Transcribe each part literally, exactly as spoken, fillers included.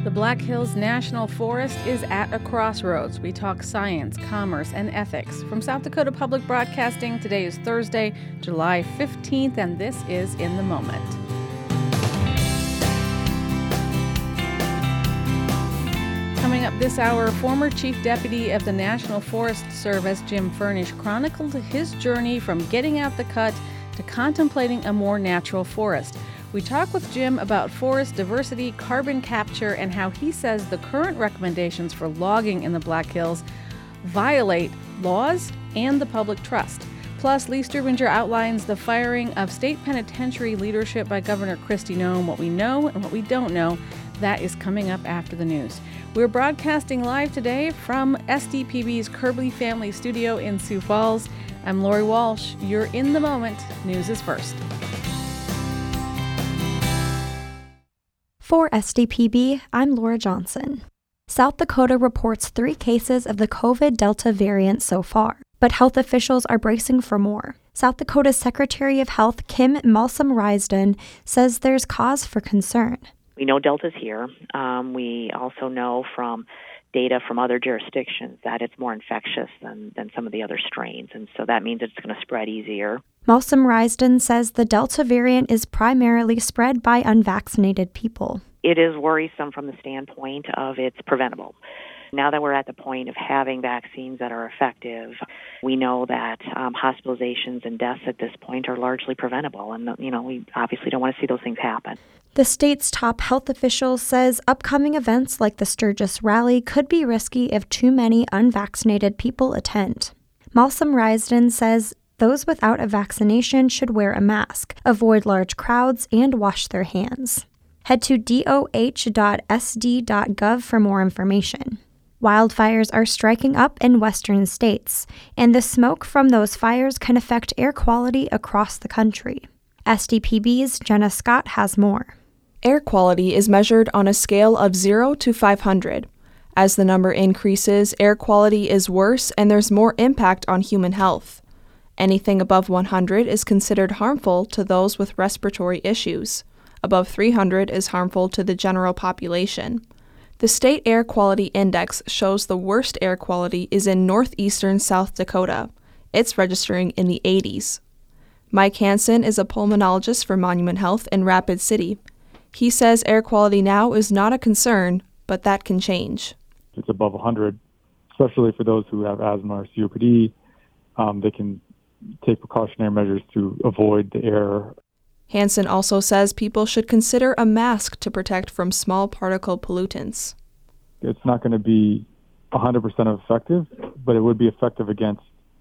The Black Hills National Forest is at a crossroads. We talk science, commerce, and ethics. From South Dakota Public Broadcasting, today is Thursday, July fifteenth, and this is In the Moment. Coming up this hour, former Chief Deputy of the National Forest Service, Jim Furnish, chronicled his journey from getting out the cut to contemplating a more natural forest. We talk with Jim about forest diversity, carbon capture, and how he says the current recommendations for logging in the Black Hills violate laws and the public trust. Plus, Lee Strubinger outlines the firing of state penitentiary leadership by Governor Kristi Noem, what we know and what we don't know. That is coming up after the news. We're broadcasting live today from S D P B's Kerbly Family Studio in Sioux Falls. I'm Lori Walsh. You're in the moment. News is first. For S D P B, I'm Laura Johnson. South Dakota reports three cases of the COVID Delta variant so far, but health officials are bracing for more. South Dakota's Secretary of Health, Kim Malcolm-Risdon, says there's cause for concern. We know Delta's here. Um, we also know from data from other jurisdictions that it's more infectious than, than some of the other strains, and so that means it's going to spread easier. Malcolm-Risdon says the Delta variant is primarily spread by unvaccinated people. It is worrisome from the standpoint of it's preventable. Now that we're at the point of having vaccines that are effective, we know that um, hospitalizations and deaths at this point are largely preventable, and you know we obviously don't want to see those things happen. The state's top health official says upcoming events like the Sturgis Rally could be risky if too many unvaccinated people attend. Malcolm-Risdon says those without a vaccination should wear a mask, avoid large crowds, and wash their hands. Head to D O H dot S D dot gov for more information. Wildfires are striking up in western states, and the smoke from those fires can affect air quality across the country. S D P B's Jenna Scott has more. Air quality is measured on a scale of zero to five hundred. As the number increases, air quality is worse and there's more impact on human health. Anything above one hundred is considered harmful to those with respiratory issues. Above three hundred is harmful to the general population. The State Air Quality Index shows the worst air quality is in northeastern South Dakota. It's registering in the eighties. Mike Hansen is a pulmonologist for Monument Health in Rapid City. He says air quality now is not a concern, but that can change. It's above one hundred, especially for those who have asthma or C O P D. Um, they can take precautionary measures to avoid the air. Hansen also says people should consider a mask to protect from small particle pollutants. It's not going to be one hundred percent effective, but it would be effective against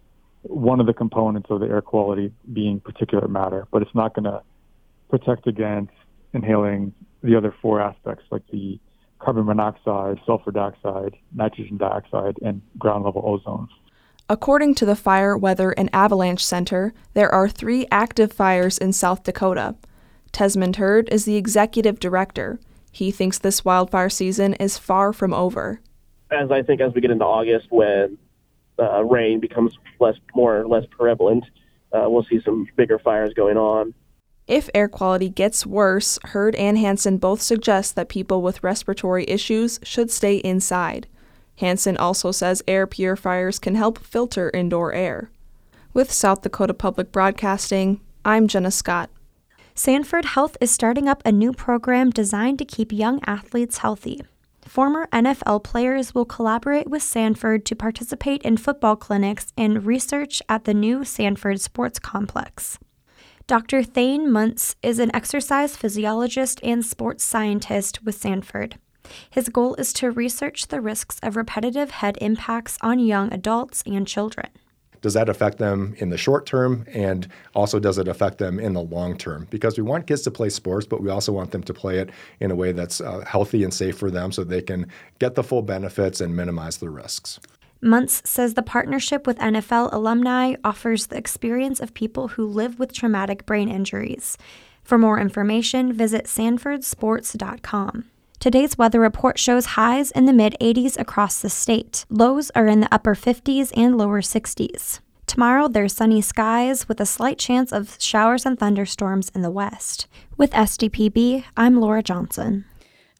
one of the components of the air quality being particulate matter, but it's not going to protect against inhaling the other four aspects like the carbon monoxide, sulfur dioxide, nitrogen dioxide, and ground level ozone. According to the Fire, Weather, and Avalanche Center, there are three active fires in South Dakota. Tesmond Hurd is the executive director. He thinks this wildfire season is far from over. As I think as we get into August, when uh, rain becomes less, more or less prevalent, uh, we'll see some bigger fires going on. If air quality gets worse, Hurd and Hansen both suggest that people with respiratory issues should stay inside. Hansen also says air purifiers can help filter indoor air. With South Dakota Public Broadcasting, I'm Jenna Scott. Sanford Health is starting up a new program designed to keep young athletes healthy. Former N F L players will collaborate with Sanford to participate in football clinics and research at the new Sanford Sports Complex. Doctor Thane Muntz is an exercise physiologist and sports scientist with Sanford. His goal is to research the risks of repetitive head impacts on young adults and children. Does that affect them in the short term, and also does it affect them in the long term? Because we want kids to play sports, but we also want them to play it in a way that's uh, healthy and safe for them so they can get the full benefits and minimize the risks. Muntz says the partnership with N F L alumni offers the experience of people who live with traumatic brain injuries. For more information, visit sanford sports dot com. Today's weather report shows highs in the mid-eighties across the state. Lows are in the upper fifties and lower sixties. Tomorrow, there's sunny skies with a slight chance of showers and thunderstorms in the west. With S D P B, I'm Laura Johnson.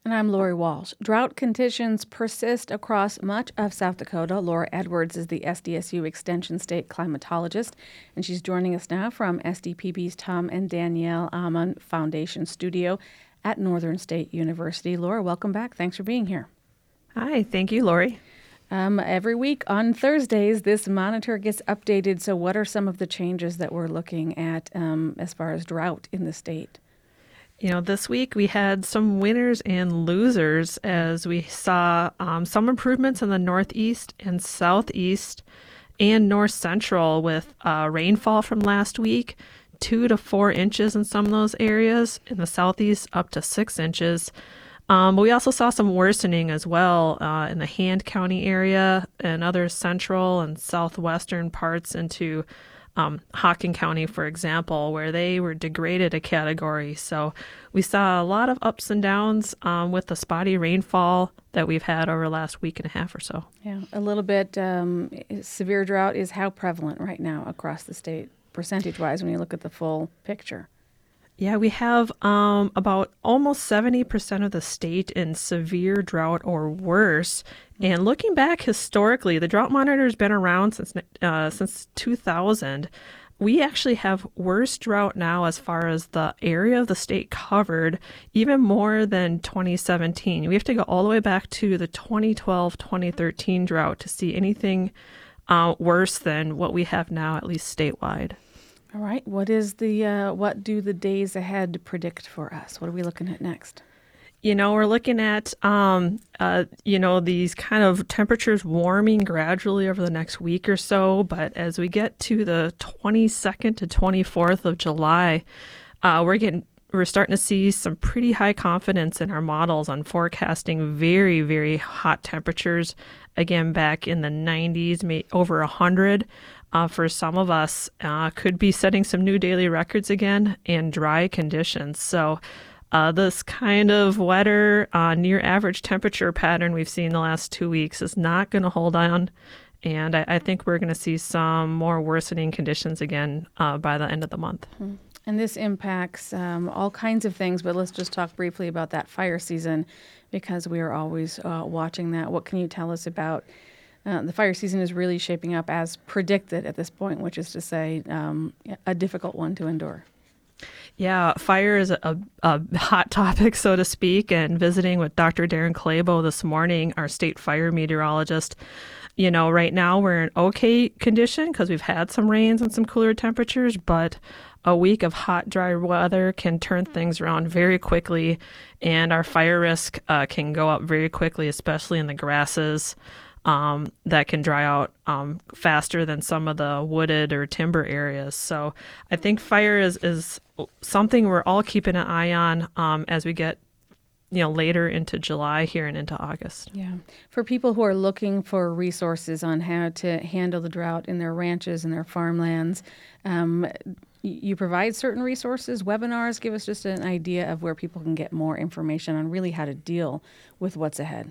And I'm Lori Walsh. Drought conditions persist across much of South Dakota. Laura Edwards is the S D S U Extension State climatologist, and she's joining us now from S D P B's Tom and Danielle Amon Foundation studio at Northern State University. Laura, welcome back. Thanks for being here. Hi, thank you, Lori. Um, every week on Thursdays, this monitor gets updated. So what are some of the changes that we're looking at um, as far as drought in the state? You know, this week we had some winners and losers as we saw um, some improvements in the northeast and southeast and north central with uh, rainfall from last week, two to four inches in some of those areas, in the southeast up to six inches. Um, but we also saw some worsening as well uh, in the Hand County area and other central and southwestern parts into Um, Hocking County, for example, where they were degraded a category. So we saw a lot of ups and downs um, with the spotty rainfall that we've had over the last week and a half or so. Yeah, a little bit. Um, severe drought is how prevalent right now across the state, percentage-wise, when you look at the full picture? Yeah, we have um, about almost seventy percent of the state in severe drought or worse. And looking back historically, the drought monitor has been around since uh, since two thousand. We actually have worse drought now as far as the area of the state covered, even more than twenty seventeen. We have to go all the way back to the twenty twelve twenty thirteen drought to see anything uh, worse than what we have now, at least statewide. All right. What is the uh, what do the days ahead predict for us? What are we looking at next? You know, we're looking at, um, uh, you know, these kind of temperatures warming gradually over the next week or so. But as we get to the twenty-second to twenty-fourth of July, uh, we're getting we're starting to see some pretty high confidence in our models on forecasting very, very hot temperatures. Again, back in the nineties, maybe over one hundred. Uh, for some of us, uh, could be setting some new daily records again and dry conditions. So uh, this kind of wetter, uh, near average temperature pattern we've seen the last two weeks is not going to hold on. And I, I think we're going to see some more worsening conditions again uh, by the end of the month. Mm-hmm. And this impacts um, all kinds of things, but let's just talk briefly about that fire season because we are always uh, watching that. What can you tell us about Uh, the fire season is really shaping up as predicted at this point, which is to say um, a difficult one to endure? Yeah, fire is a, a hot topic, so to speak, and visiting with Doctor Darren Clabo this morning, our state fire meteorologist, you know, right now we're in okay condition because we've had some rains and some cooler temperatures, but a week of hot, dry weather can turn things around very quickly, and our fire risk uh, can go up very quickly, especially in the grasses. Um, that can dry out um, faster than some of the wooded or timber areas. So I think fire is, is something we're all keeping an eye on um, as we get, you know, later into July here and into August. Yeah. For people who are looking for resources on how to handle the drought in their ranches and their farmlands, um, you provide certain resources, webinars. Give us just an idea of where people can get more information on really how to deal with what's ahead.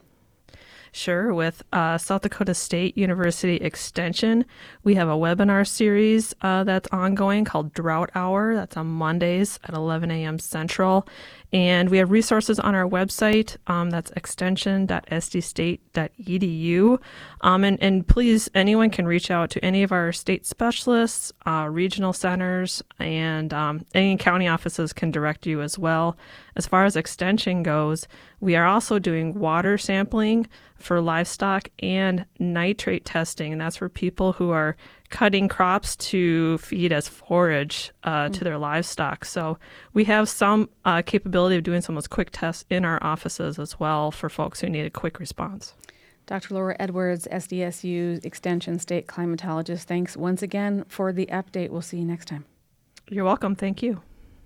Sure. With uh, South Dakota State University Extension, we have a webinar series uh, that's ongoing called Drought Hour. That's on Mondays at eleven a.m. Central. And we have resources on our website. Um, that's extension dot s d state dot e d u. Um, and, and please, anyone can reach out to any of our state specialists, uh, regional centers, and um, any county offices can direct you as well. As far as extension goes, we are also doing water sampling for livestock and nitrate testing. And that's for people who are cutting crops to feed as forage uh, mm. to their livestock. So we have some uh, capability of doing some of those quick tests in our offices as well for folks who need a quick response. Doctor Laura Edwards, S D S U Extension State Climatologist, thanks once again for the update. We'll see you next time. You're welcome. Thank you.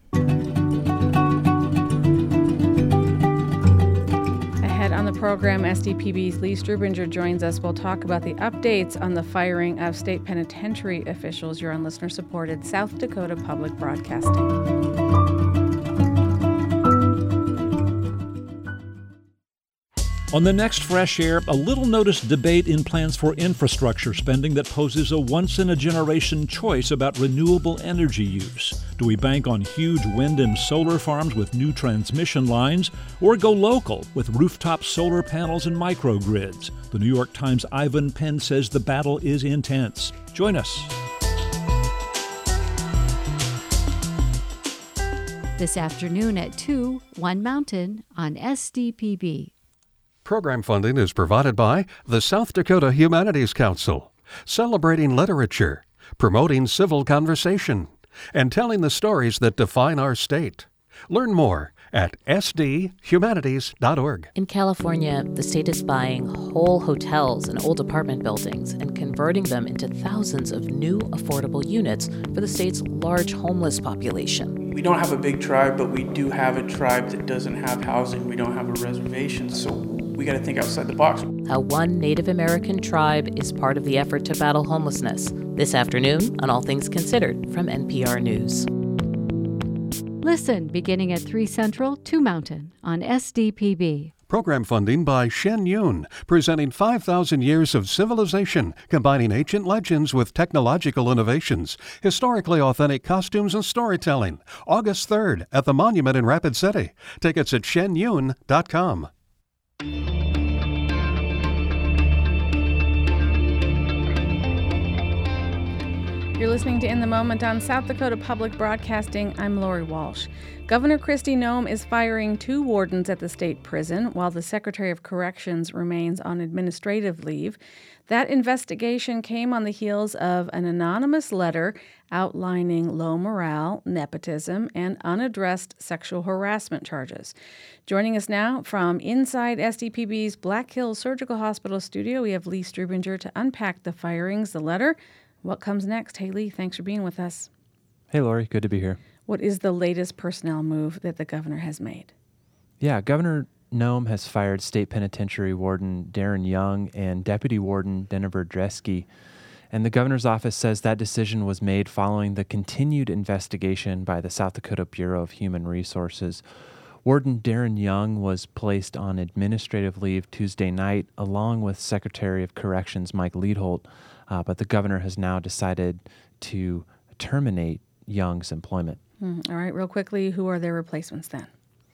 On the program, S D P B's Lee Strubinger joins us. We'll talk about the updates on the firing of state penitentiary officials. You're on listener-supported South Dakota Public Broadcasting. On the next Fresh Air, a little noticed debate in plans for infrastructure spending that poses a once-in-a-generation choice about renewable energy use. Do we bank on huge wind and solar farms with new transmission lines, or go local with rooftop solar panels and microgrids? The New York Times' Ivan Penn says the battle is intense. Join us. This afternoon at two, One Mountain on S D P B. Program funding is provided by the South Dakota Humanities Council, celebrating literature, promoting civil conversation, and telling the stories that define our state. Learn more at s d humanities dot org. In California, the state is buying whole hotels and old apartment buildings and converting them into thousands of new affordable units for the state's large homeless population. We don't have a big tribe, but we do have a tribe that doesn't have housing. We don't have a reservation, so we got to think outside the box. How one Native American tribe is part of the effort to battle homelessness. This afternoon on All Things Considered from N P R News. Listen beginning at three Central, two Mountain on S D P B. Program funding by Shen Yun, presenting five thousand years of civilization, combining ancient legends with technological innovations, historically authentic costumes and storytelling. August third at the Monument in Rapid City. Tickets at shen yun dot com. You're listening to In the Moment on South Dakota Public Broadcasting. I'm Lori Walsh. Governor Kristi Noem is firing two wardens at the state prison while the Secretary of Corrections remains on administrative leave. That investigation came on the heels of an anonymous letter outlining low morale, nepotism, and unaddressed sexual harassment charges. Joining us now from inside S D P B's Black Hills Surgical Hospital studio, we have Lee Strubinger to unpack the firings, the letter. What comes next? Hey, Lee, thanks for being with us. Hey, Lori, good to be here. What is the latest personnel move that the governor has made? Yeah, Governor Noem has fired State Penitentiary Warden Darren Young and Deputy Warden Denver Dresky. And the governor's office says that decision was made following the continued investigation by the South Dakota Bureau of Human Resources. Warden Darren Young was placed on administrative leave Tuesday night, along with Secretary of Corrections Mike Leadholt. Uh, but the governor has now decided to terminate Young's employment. Mm, all right, real quickly, who are their replacements then?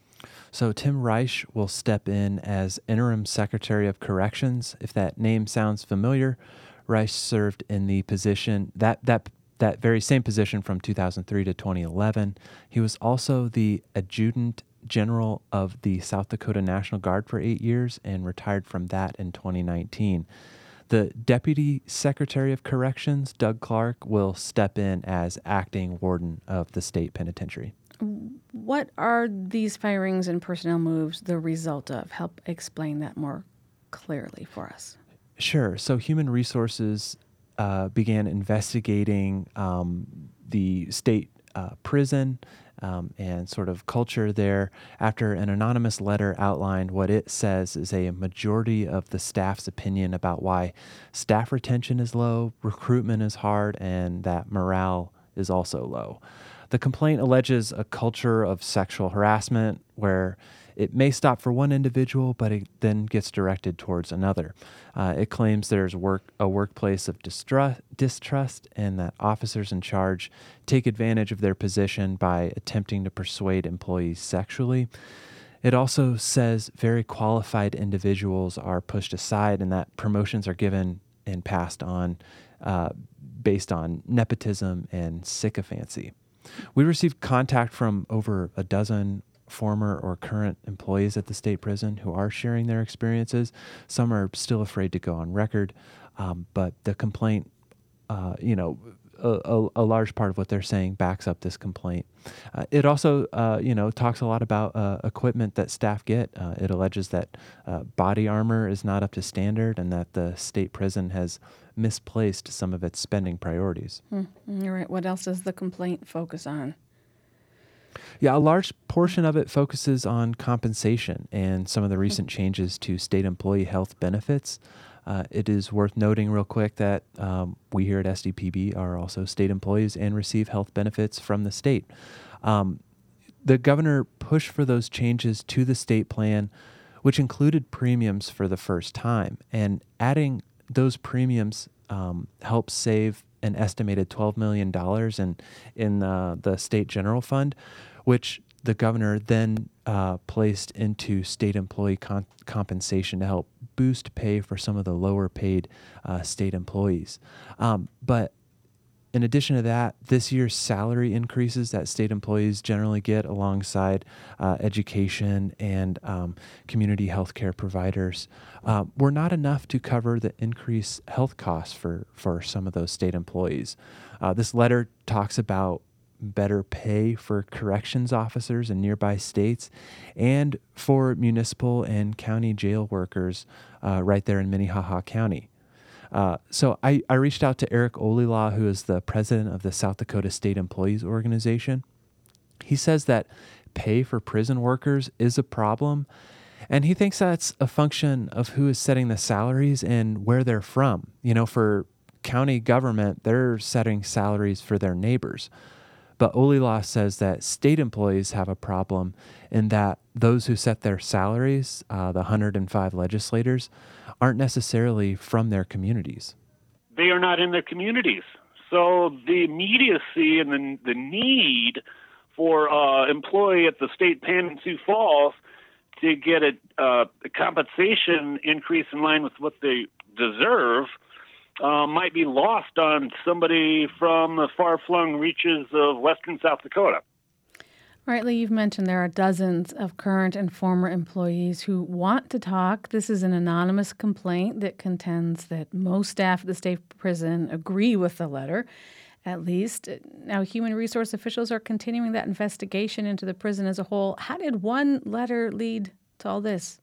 So Tim Reich will step in as interim Secretary of Corrections. If that name sounds familiar, Reich served in the position, that that that very same position from two thousand three to twenty eleven. He was also the Adjutant General of the South Dakota National Guard for eight years and retired from that in twenty nineteen. The Deputy Secretary of Corrections, Doug Clark, will step in as acting warden of the state penitentiary. What are these firings and personnel moves the result of? Help explain that more clearly for us. Sure. So Human Resources uh, began investigating um, the state uh, prison Um, and sort of culture there after an anonymous letter outlined what it says is a majority of the staff's opinion about why staff retention is low, recruitment is hard, and that morale is also low. The complaint alleges a culture of sexual harassment where it may stop for one individual, but it then gets directed towards another. Uh, it claims there's work a workplace of distrust, distrust and that officers in charge take advantage of their position by attempting to persuade employees sexually. It also says very qualified individuals are pushed aside and that promotions are given and passed on uh, based on nepotism and sycophancy. We received contact from over a dozen former or current employees at the state prison who are sharing their experiences. Some are still afraid to go on record, um, but the complaint, uh, you know, a, a, a large part of what they're saying backs up this complaint. Uh, it also, uh, you know, talks a lot about uh, equipment that staff get. Uh, it alleges that uh, body armor is not up to standard and that the state prison has misplaced some of its spending priorities. Hmm. All right. What else does the complaint focus on? Yeah, a large portion of it focuses on compensation and some of the recent changes to state employee health benefits. Uh, it is worth noting real quick that um, we here at S D P B are also state employees and receive health benefits from the state. Um, the governor pushed for those changes to the state plan which included premiums for the first time. And adding those premiums um, helps save an estimated twelve million dollars in, in uh, the state general fund, which the governor then uh, placed into state employee con- compensation to help boost pay for some of the lower paid uh, state employees. Um, but in addition to that, this year's salary increases that state employees generally get alongside uh, education and um, community health care providers uh, were not enough to cover the increased health costs for, for some of those state employees. Uh, this letter talks about better pay for corrections officers in nearby states and for municipal and county jail workers uh, right there in Minnehaha County. Uh, so I, I reached out to Eric Olilaw, who is the president of the South Dakota State Employees Organization. He says that pay for prison workers is a problem, and he thinks that's a function of who is setting the salaries and where they're from. You know, for county government, they're setting salaries for their neighbors. But Olilaw says that state employees have a problem in that those who set their salaries, uh, the one hundred five legislators, aren't necessarily from their communities. They are not in their communities. So the immediacy and the, the need for uh, employee at the state pen in Sioux Falls to get a, uh, a compensation increase in line with what they deserve Uh, might be lost on somebody from the far-flung reaches of western South Dakota. Rightly, you've mentioned there are dozens of current and former employees who want to talk. This is an anonymous complaint that contends that most staff at the state prison agree with the letter, at least. Now, human resource officials are continuing that investigation into the prison as a whole. How did one letter lead to all this?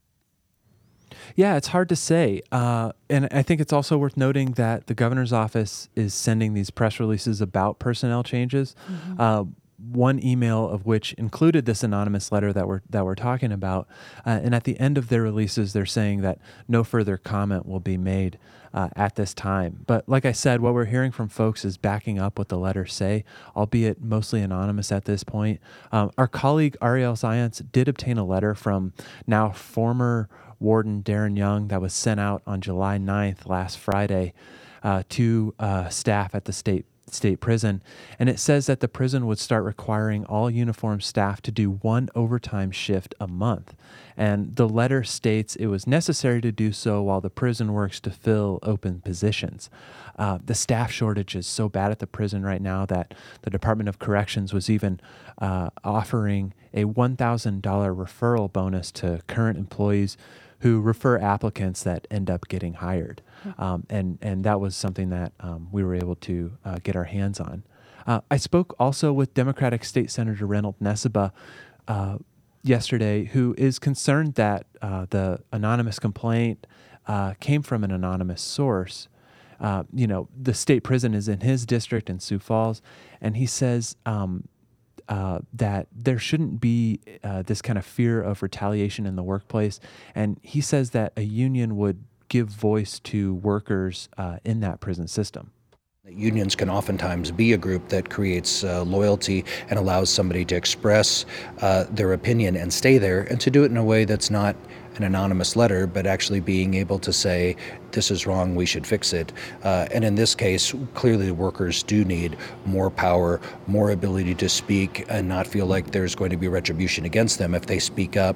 Yeah, it's hard to say. Uh, and I think it's also worth noting that the governor's office is sending these press releases about personnel changes. Mm-hmm. Uh, one email of which included this anonymous letter that we're that we're talking about. Uh, and at the end of their releases, they're saying that no further comment will be made uh, at this time. But like I said, what we're hearing from folks is backing up what the letters say, albeit mostly anonymous at this point. Um, our colleague Ariel Zients did obtain a letter from now former Warden Darren Young that was sent out on July ninth, last Friday, uh, to uh, staff at the state state prison. And it says that the prison would start requiring all uniformed staff to do one overtime shift a month. And the letter states it was necessary to do so while the prison works to fill open positions. Uh, the staff shortage is so bad at the prison right now that the Department of Corrections was even uh, offering a one thousand dollars referral bonus to current employees who refer applicants that end up getting hired. Um, and, and that was something that um, we were able to uh, get our hands on. Uh, I spoke also with Democratic State Senator Reynold Nessebar uh, yesterday, who is concerned that uh, the anonymous complaint uh, came from an anonymous source. Uh, you know, the state prison is in his district in Sioux Falls, and he says um, Uh, that there shouldn't be uh, this kind of fear of retaliation in the workplace. And he says that a union would give voice to workers uh, in that prison system. Unions can oftentimes be a group that creates uh, loyalty and allows somebody to express uh, their opinion and stay there, and to do it in a way that's not an anonymous letter, but actually being able to say, this is wrong, we should fix it. Uh, and in this case, clearly the workers do need more power, more ability to speak, and not feel like there's going to be retribution against them if they speak up.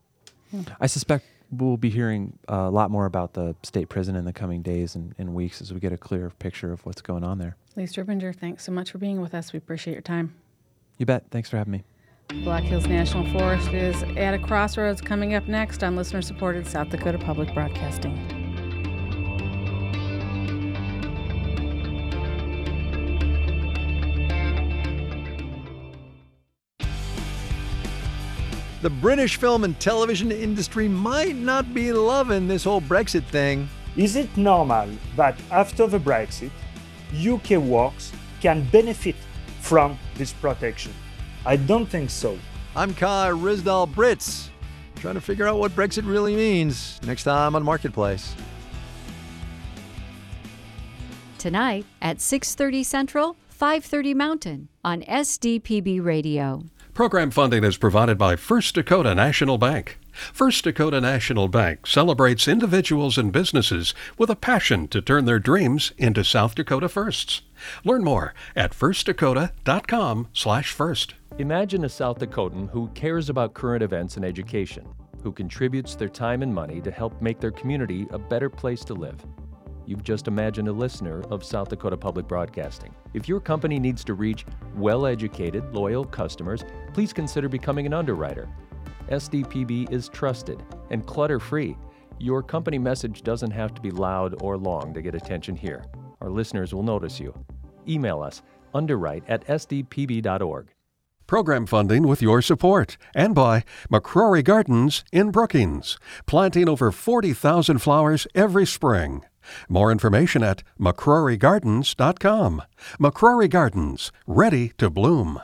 I suspect we'll be hearing a lot more about the state prison in the coming days and, and weeks as we get a clearer picture of what's going on there. Lee Stribinger, thanks so much for being with us. We appreciate your time. You bet. Thanks for having me. Black Hills National Forest is at a crossroads. Coming up next on listener-supported South Dakota Public Broadcasting. The British film and television industry might not be loving this whole Brexit thing. Is it normal that after the Brexit, U K works can benefit from this protection? I don't think so. I'm Kai Rizdal Brits, trying to figure out what Brexit really means. Next time on Marketplace. Tonight at six thirty Central, five thirty Mountain on S D P B Radio. Program funding is provided by First Dakota National Bank. First Dakota National Bank celebrates individuals and businesses with a passion to turn their dreams into South Dakota firsts. Learn more at first dakota dot com slash first. Imagine a South Dakotan who cares about current events and education, who contributes their time and money to help make their community a better place to live. You've just imagined a listener of South Dakota Public Broadcasting. If your company needs to reach well-educated, loyal customers, please consider becoming an underwriter. S D P B is trusted and clutter-free. Your company message doesn't have to be loud or long to get attention here. Our listeners will notice you. Email us, underwrite at s d p b dot org. Program funding with your support and by McCrory Gardens in Brookings, planting over forty thousand flowers every spring. More information at mccrory gardens dot com. McCrory Gardens, ready to bloom.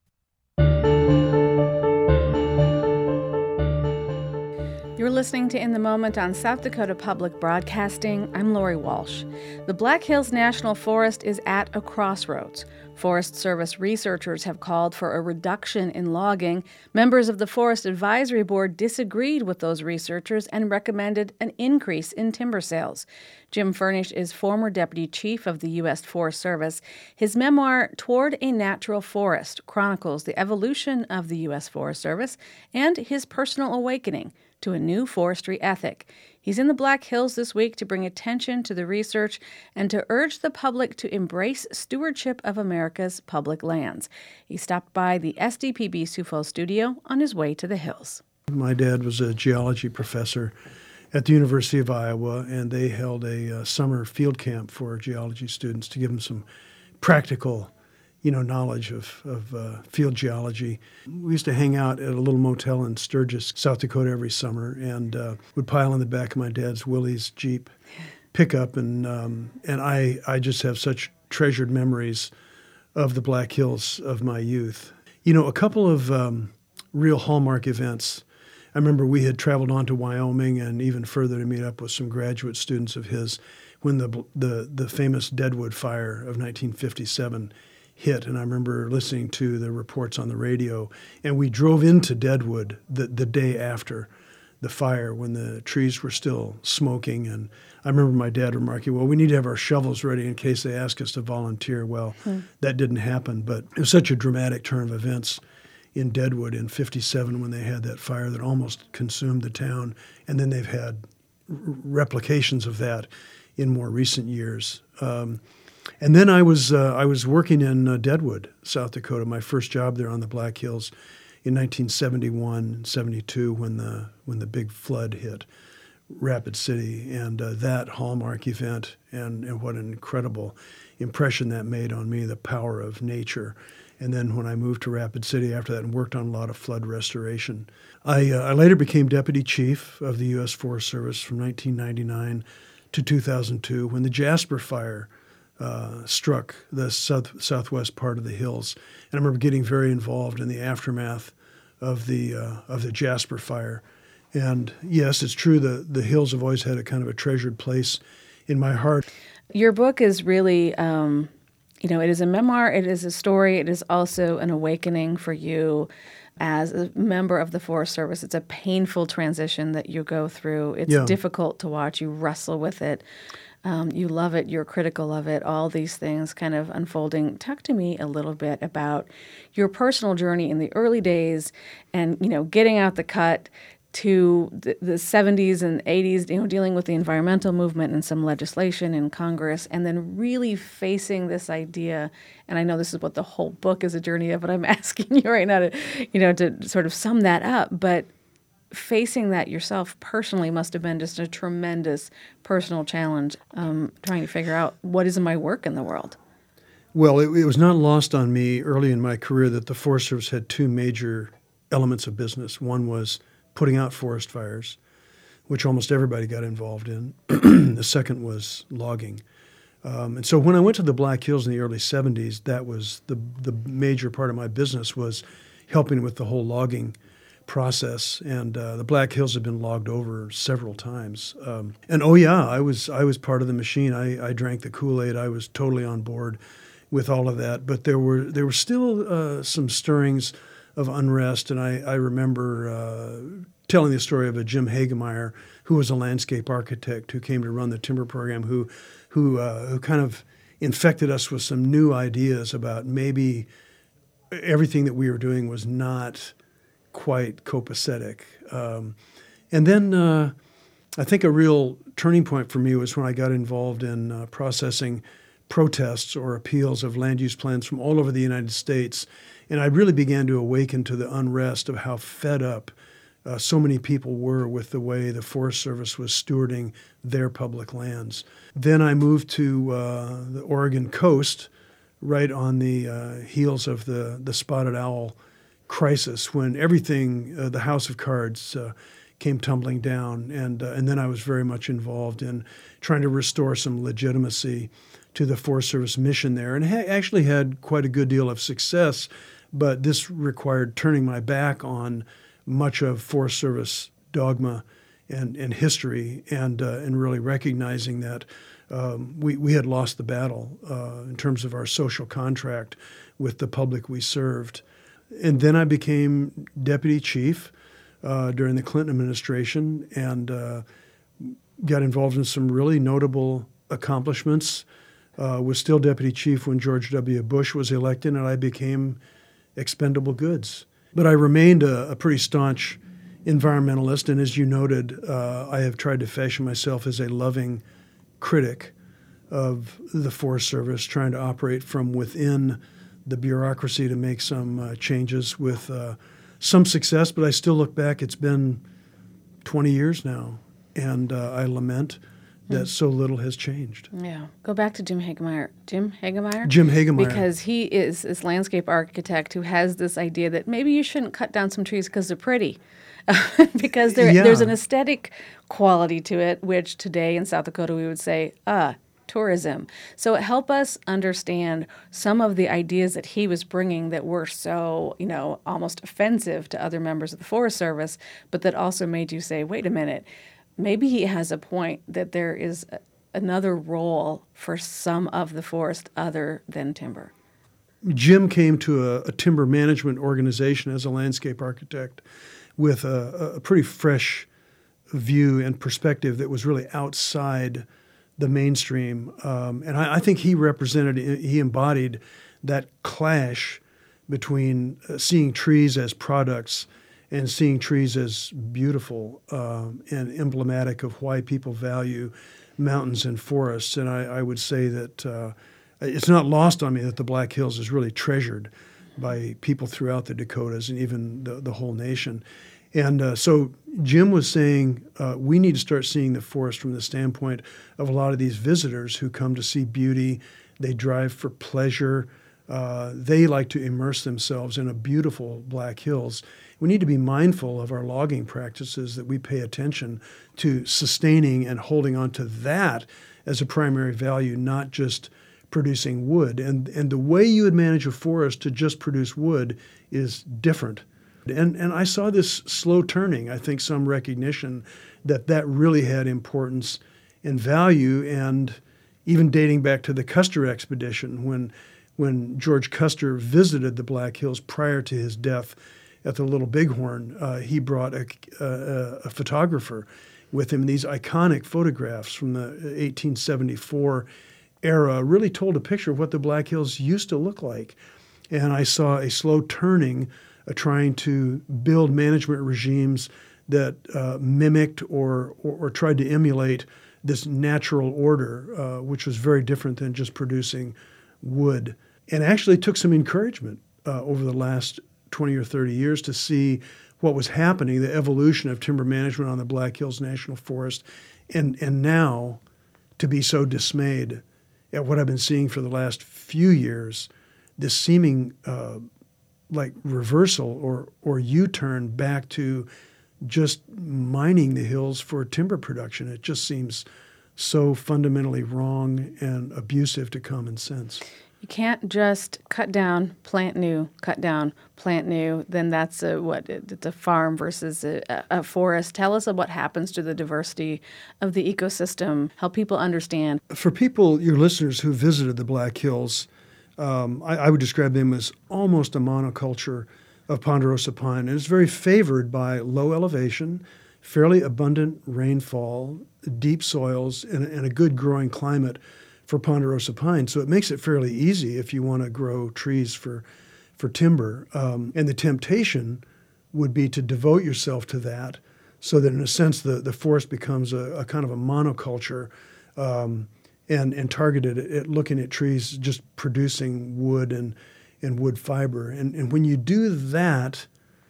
You're listening to In the Moment on South Dakota Public Broadcasting. I'm Lori Walsh. The Black Hills National Forest is at a crossroads. Forest Service researchers have called for a reduction in logging. Members of the Forest Advisory Board disagreed with those researchers and recommended an increase in timber sales. Jim Furnish is former deputy chief of the U S Forest Service. His memoir, Toward a Natural Forest, chronicles the evolution of the U S Forest Service and his personal awakening to a new forestry ethic. He's in the Black Hills this week to bring attention to the research and to urge the public to embrace stewardship of America's public lands. He stopped by the S D P B Sioux Falls studio on his way to the hills. My dad was a geology professor at the University of Iowa, and they held a uh, summer field camp for geology students to give them some practical you know, knowledge of, of uh, field geology. We used to hang out at a little motel in Sturgis, South Dakota every summer, and uh, would pile in the back of my dad's Willys Jeep pickup, and um, and I, I just have such treasured memories of the Black Hills of my youth. You know, a couple of um, real hallmark events. I remember we had traveled on to Wyoming and even further to meet up with some graduate students of his when the the, the famous Deadwood Fire of nineteen fifty-seven hit, and I remember listening to the reports on the radio, and we drove into Deadwood the, the day after the fire when the trees were still smoking, and I remember my dad remarking, well, we need to have our shovels ready in case they ask us to volunteer. Well, hmm. that didn't happen, but it was such a dramatic turn of events in Deadwood in fifty-seven when they had that fire that almost consumed the town, and then they've had r- replications of that in more recent years. Um, And then I was uh, I was working in uh, Deadwood, South Dakota, my first job there on the Black Hills in nineteen seventy-one, seventy-two when the when the big flood hit Rapid City, and uh, that hallmark event and, and what an incredible impression that made on me, the power of nature. And then when I moved to Rapid City after that and worked on a lot of flood restoration, I, uh, I later became deputy chief of the U S Forest Service from nineteen ninety-nine to two thousand two when the Jasper Fire Uh, struck the south, southwest part of the hills. And I remember getting very involved in the aftermath of the uh, of the Jasper Fire. And yes, it's true, the, the hills have always had a kind of a treasured place in my heart. Your book is really, um, you know, it is a memoir, it is a story, it is also an awakening for you as a member of the Forest Service. It's a painful transition that you go through. It's yeah. difficult to watch. You wrestle with it. Um, you love it, you're critical of it, all these things kind of unfolding. Talk to me a little bit about your personal journey in the early days and, you know, getting out the cut to the, the seventies and eighties, you know, dealing with the environmental movement and some legislation in Congress, and then really facing this idea. And I know this is what the whole book is a journey of, but I'm asking you right now to, you know, to sort of sum that up. But facing that yourself personally must have been just a tremendous personal challenge, um, trying to figure out what is my work in the world. Well, it, it was not lost on me early in my career that the Forest Service had two major elements of business. One was putting out forest fires, which almost everybody got involved in. The second was logging. Um, and so when I went to the Black Hills in the early seventies, that was the the major part of my business was helping with the whole logging process, and uh, the Black Hills have been logged over several times. Um, and oh yeah, I was I was part of the machine. I, I drank the Kool-Aid. I was totally on board with all of that. But there were there were still uh, some stirrings of unrest, and I I remember uh, telling the story of a Jim Hagemeyer, who was a landscape architect who came to run the timber program, who, who, uh, who kind of infected us with some new ideas about maybe everything that we were doing was not quite copacetic. Um, and then uh, I think a real turning point for me was when I got involved in uh, processing protests or appeals of land use plans from all over the United States. And I really began to awaken to the unrest of how fed up uh, so many people were with the way the Forest Service was stewarding their public lands. Then I moved to uh, the Oregon coast, right on the uh, heels of the, the spotted owl crisis, when everything, uh, the house of cards, uh, came tumbling down. And, uh, and then I was very much involved in trying to restore some legitimacy to the Forest Service mission there, and ha- actually had quite a good deal of success, but this required turning my back on much of Forest Service dogma and, and history, and uh, and really recognizing that um, we, we had lost the battle uh, in terms of our social contract with the public we served. And then I became deputy chief uh, during the Clinton administration, and uh, got involved in some really notable accomplishments. Uh, was still deputy chief when George W. Bush was elected, and I became expendable goods. But I remained a, a pretty staunch environmentalist, and as you noted, uh, I have tried to fashion myself as a loving critic of the Forest Service, trying to operate from within the bureaucracy to make some uh, changes with uh, some success. But I still look back, it's been twenty years now, and uh, I lament that so little has changed. Yeah. Go back to Jim Hagemeyer. Jim Hagemeyer? Jim Hagemeyer. Because he is this landscape architect who has this idea that maybe you shouldn't cut down some trees because they're pretty. because there, Yeah. there's an aesthetic quality to it, which today in South Dakota we would say, ah, tourism. So help us understand some of the ideas that he was bringing that were so, you know, almost offensive to other members of the Forest Service, but that also made you say, wait a minute, maybe he has a point that there is a, another role for some of the forest other than timber. Jim came to a, a timber management organization as a landscape architect with a, a pretty fresh view and perspective that was really outside the mainstream. Um, and I, I think he represented, he embodied that clash between uh, seeing trees as products and seeing trees as beautiful um, and emblematic of why people value mountains and forests. And I, I would say that uh, it's not lost on me that the Black Hills is really treasured by people throughout the Dakotas and even the, the whole nation. And uh, so Jim was saying uh, we need to start seeing the forest from the standpoint of a lot of these visitors who come to see beauty. They drive for pleasure. Uh, they like to immerse themselves in a beautiful Black Hills. We need to be mindful of our logging practices, that we pay attention to sustaining and holding on to that as a primary value, not just producing wood. And, and the way you would manage a forest to just produce wood is different. And, and I saw this slow turning, I think some recognition that that really had importance and value, and even dating back to the Custer expedition, when, when George Custer visited the Black Hills prior to his death at the Little Bighorn, uh, he brought a, a, a photographer with him. These iconic photographs from the eighteen seventy-four era really told a picture of what the Black Hills used to look like. And I saw a slow turning, uh, trying to build management regimes that uh, mimicked or, or, or tried to emulate this natural order, uh, which was very different than just producing wood. And actually took some encouragement uh, over the last twenty or thirty years to see what was happening, the evolution of timber management on the Black Hills National Forest, and, and now to be so dismayed at what I've been seeing for the last few years, this seeming uh, like reversal or, or U-turn back to just mining the hills for timber production. It just seems so fundamentally wrong and abusive to common sense. You can't just cut down, plant new, cut down, plant new. Then that's a, what, it's a farm versus a, a forest. Tell us what happens to the diversity of the ecosystem, help people understand. For people, your listeners who visited the Black Hills, um, I, I would describe them as almost a monoculture of ponderosa pine. And it's very favored by low elevation, fairly abundant rainfall, deep soils, and, and a good growing climate for ponderosa pine. So it makes it fairly easy if you want to grow trees for, for timber. Um, and the temptation would be to devote yourself to that so that in a sense the, the forest becomes a, a kind of a monoculture um, and, and targeted at looking at trees just producing wood and, and wood fiber. And, and when you do that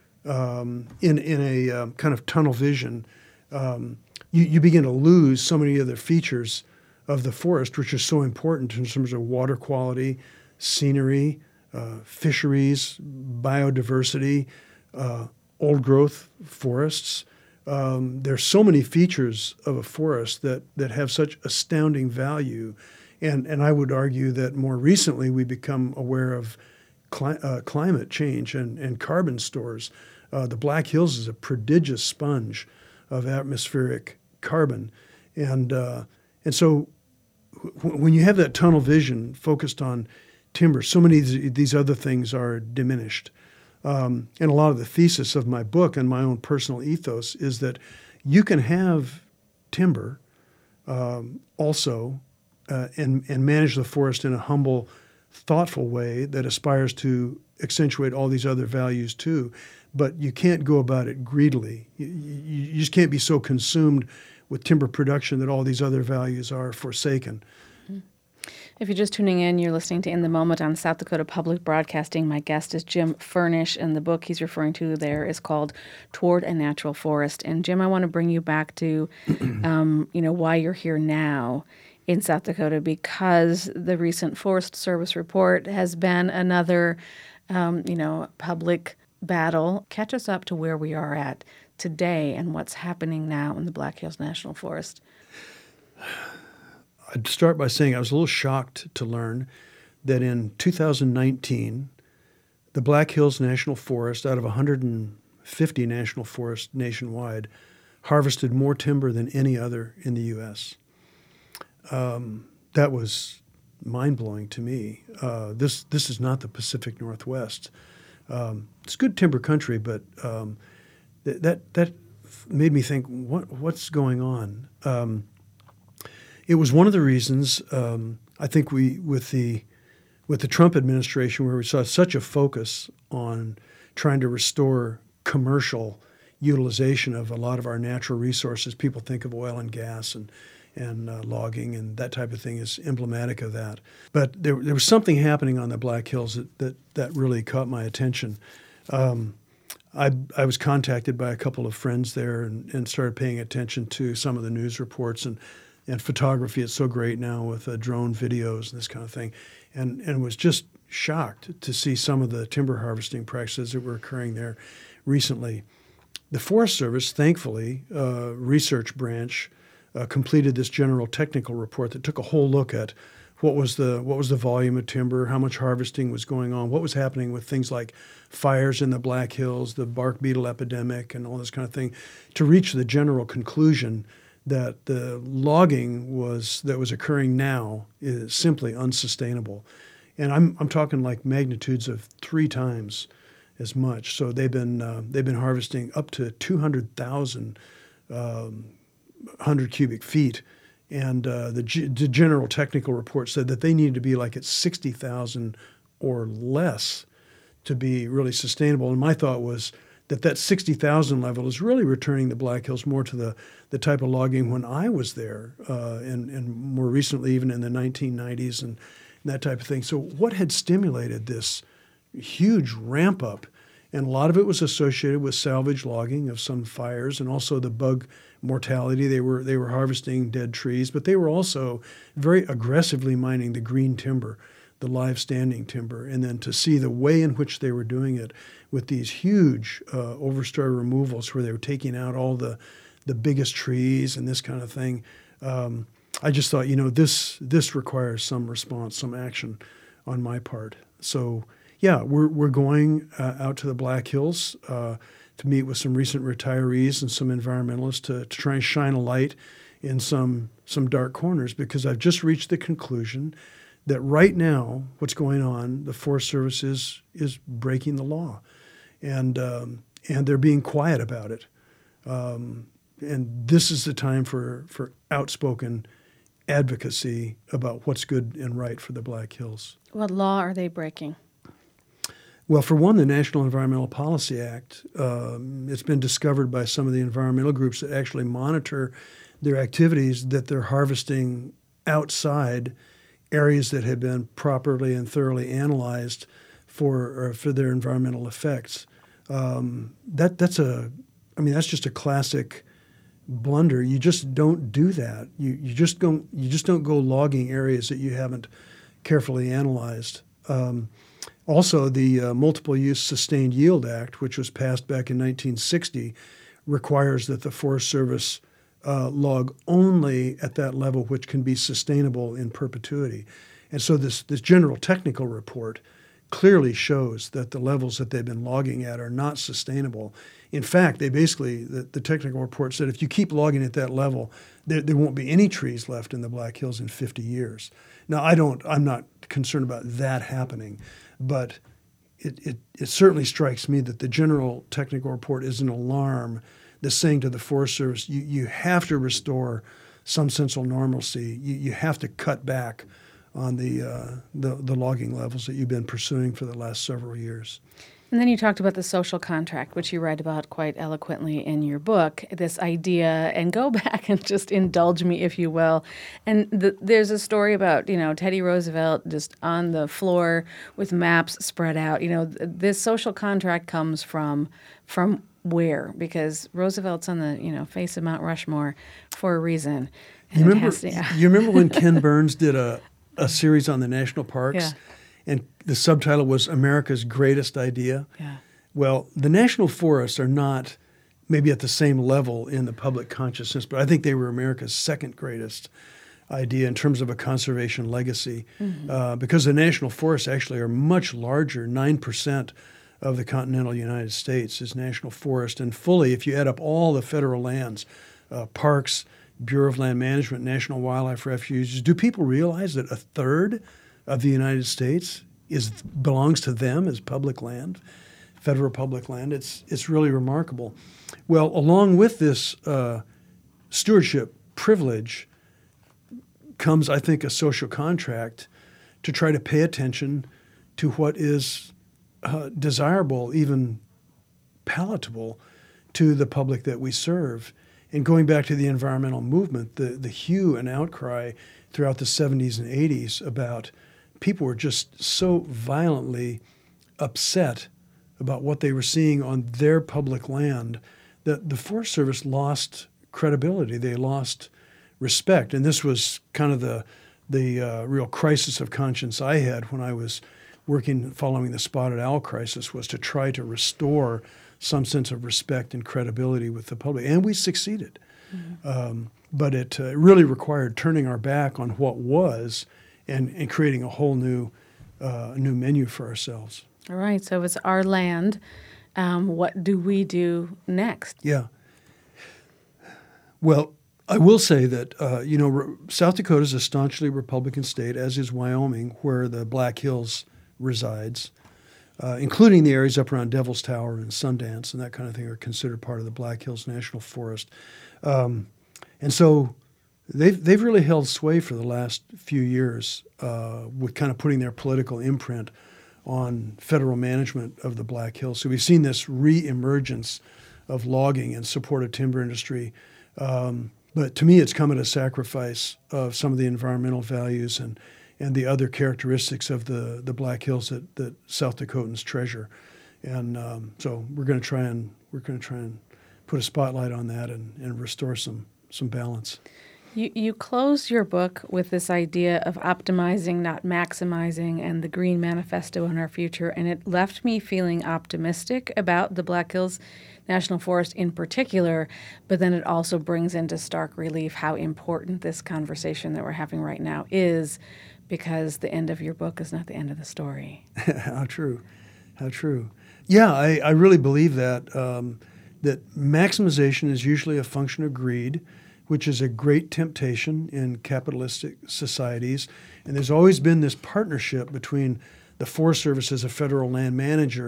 um, in, in a um, kind of tunnel vision, um, you, you begin to lose so many other features of the forest, which are so important in terms of water quality, scenery, uh, fisheries, biodiversity, uh, old growth forests. Um, there's so many features of a forest that, that have such astounding value. And, and I would argue that more recently we become aware of cli- uh, climate change and, and carbon stores. Uh, the Black Hills is a prodigious sponge of atmospheric carbon. And, uh, and so w- when you have that tunnel vision focused on timber, so many of these, these other things are diminished. Um, and a lot of the thesis of my book and my own personal ethos is that you can have timber um, also uh, and, and manage the forest in a humble, thoughtful way that aspires to accentuate all these other values too. But you can't go about it greedily. You, you, you just can't be so consumed with timber production that all these other values are forsaken. If you're just tuning in, you're listening to In the Moment on South Dakota Public Broadcasting. My guest is Jim Furnish, and the book he's referring to there is called Toward a Natural Forest. And Jim, I want to bring you back to, um, you know, why you're here now in South Dakota, because the recent Forest Service report has been another, um, you know, public battle. Catch us up to where we are at today and what's happening now in the Black Hills National Forest. I'd start by saying I was a little shocked to learn that in two thousand nineteen, the Black Hills National Forest, out of one hundred fifty national forests nationwide, harvested more timber than any other in the U S Um, that was mind-blowing to me. Uh, this this is not the Pacific Northwest. Um, it's good timber country, but um, th- that that made me think, what what's going on? Um, It was one of the reasons um, I think we, with the with the Trump administration, where we saw such a focus on trying to restore commercial utilization of a lot of our natural resources. People think of oil and gas and and uh, logging and that type of thing is emblematic of that. But there there was something happening on the Black Hills that that, that really caught my attention. Um, I, I was contacted by a couple of friends there and, and started paying attention to some of the news reports and. And photography is so great now with uh, drone videos and this kind of thing. And, and was just shocked to see some of the timber harvesting practices that were occurring there recently. The Forest Service, thankfully, uh, research branch, uh, completed this general technical report that took a whole look at what was the what was the volume of timber, how much harvesting was going on, what was happening with things like fires in the Black Hills, the bark beetle epidemic, and all this kind of thing, to reach the general conclusion that the logging was that was occurring now is simply unsustainable. And I'm I'm talking like magnitudes of three times as much. So they've been uh, they've been harvesting up to two hundred thousand um, one hundred cubic feet. And uh, the, G- the general technical report said that they needed to be like at sixty thousand or less to be really sustainable. And my thought was that that sixty thousand level is really returning the Black Hills more to the, the type of logging when I was there, uh, and, and more recently even in the nineteen nineties and, and that type of thing. So what had stimulated this huge ramp up? And a lot of it was associated with salvage logging of some fires and also the bug mortality. They were they were harvesting dead trees, but they were also very aggressively mining the green timber, the live standing timber. And then to see the way in which they were doing it with these huge uh, overstory removals where they were taking out all the, the biggest trees and this kind of thing, um, I just thought, you know, this this requires some response, some action on my part. So, yeah, we're we're going uh, out to the Black Hills uh, to meet with some recent retirees and some environmentalists to, to try and shine a light in some some dark corners, because I've just reached the conclusion that right now what's going on, the Forest Service is, is breaking the law. and um, and they're being quiet about it. Um, and this is the time for, for outspoken advocacy about what's good and right for the Black Hills. What law are they breaking? Well, for one, the National Environmental Policy Act, um, it's been discovered by some of the environmental groups that actually monitor their activities that they're harvesting outside areas that have been properly and thoroughly analyzed for or for their environmental effects. Um, that that's a, I mean, that's just a classic blunder. You just don't do that. You you just don't you just don't go logging areas that you haven't carefully analyzed. Um, also, the uh, Multiple Use Sustained Yield Act, which was passed back in nineteen sixty, requires that the Forest Service uh, log only at that level which can be sustainable in perpetuity. And so this this general technical report clearly shows that the levels that they've been logging at are not sustainable. In fact, they basically, the, the technical report said if you keep logging at that level, there, there won't be any trees left in the Black Hills in fifty years. Now, I don't, I'm not concerned about that happening, but it, it, it certainly strikes me that the general technical report is an alarm that's saying to the Forest Service, you, you have to restore some sense of normalcy. You, you have to cut back on the, uh, the the logging levels that you've been pursuing for the last several years. And then you talked about the social contract, which you write about quite eloquently in your book, this idea, and go back and just indulge me, if you will. And the, there's a story about, you know, Teddy Roosevelt just on the floor with maps spread out. You know, th- this social contract comes from from where? Because Roosevelt's on the, you know, face of Mount Rushmore for a reason. And you remember, has to, yeah. you remember when Ken Burns did a a series on the national parks, yeah. and the subtitle was America's Greatest Idea? Yeah. Well, the national forests are not maybe at the same level in the public consciousness, but I think they were America's second greatest idea in terms of a conservation legacy, mm-hmm. uh, because the national forests actually are much larger. nine percent of the continental United States is national forest, and fully, if you add up all the federal lands, uh, parks, Bureau of Land Management, National Wildlife Refuges, do people realize that a third of the United States is belongs to them as public land, federal public land? It's it's really remarkable. Well, along with this uh, stewardship privilege comes, I think, a social contract to try to pay attention to what is uh, desirable, even palatable, to the public that we serve. And going back to the environmental movement, the, the hue and outcry throughout the seventies and eighties about people were just so violently upset about what they were seeing on their public land that the Forest Service lost credibility. They lost respect. And this was kind of the, the uh, real crisis of conscience I had when I was working following the spotted owl crisis, was to try to restore some sense of respect and credibility with the public. And we succeeded. Mm-hmm. Um, but it uh, really required turning our back on what was and, and creating a whole new uh, new menu for ourselves. All right. So it's our land. Um, what do we do next? Yeah. Well, I will say that, uh, you know, re- South Dakota is a staunchly Republican state, as is Wyoming, where the Black Hills resides. Uh, including the areas up around Devil's Tower and Sundance and that kind of thing, are considered part of the Black Hills National Forest. Um, and so they've, they've really held sway for the last few years uh, with kind of putting their political imprint on federal management of the Black Hills. So we've seen this re-emergence of logging and support of timber industry. Um, but to me, it's come at a sacrifice of some of the environmental values and and the other characteristics of the, the Black Hills that, that South Dakotans treasure. And um, so we're going to try and we're going to try and put a spotlight on that and, and restore some some balance. You you close your book with this idea of optimizing, not maximizing, and the Green Manifesto in our future, and it left me feeling optimistic about the Black Hills National Forest in particular, but then it also brings into stark relief how important this conversation that we're having right now is, because the end of your book is not the end of the story. How true. How true. Yeah, I, I really believe that, um, that maximization is usually a function of greed, which is a great temptation in capitalistic societies. And there's always been this partnership between the Forest Service as a federal land manager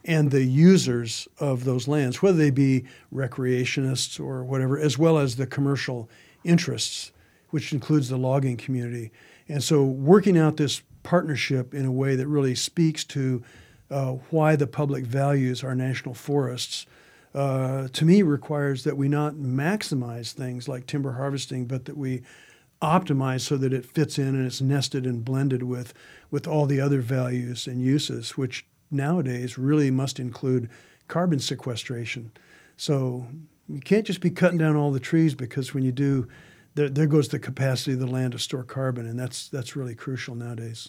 and the users of those lands, whether they be recreationists or whatever, as well as the commercial interests, which includes the logging community. And so working out this partnership in a way that really speaks to uh, why the public values our national forests, uh, to me requires that we not maximize things like timber harvesting, but that we optimized so that it fits in and it's nested and blended with with all the other values and uses, which nowadays really must include carbon sequestration. So you can't just be cutting down all the trees, because when you do, there, there goes the capacity of the land to store carbon, and that's that's really crucial nowadays.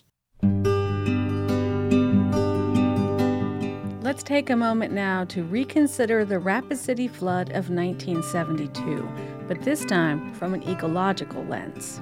Let's take a moment now to reconsider the Rapid City flood of nineteen seventy-two, but this time from an ecological lens.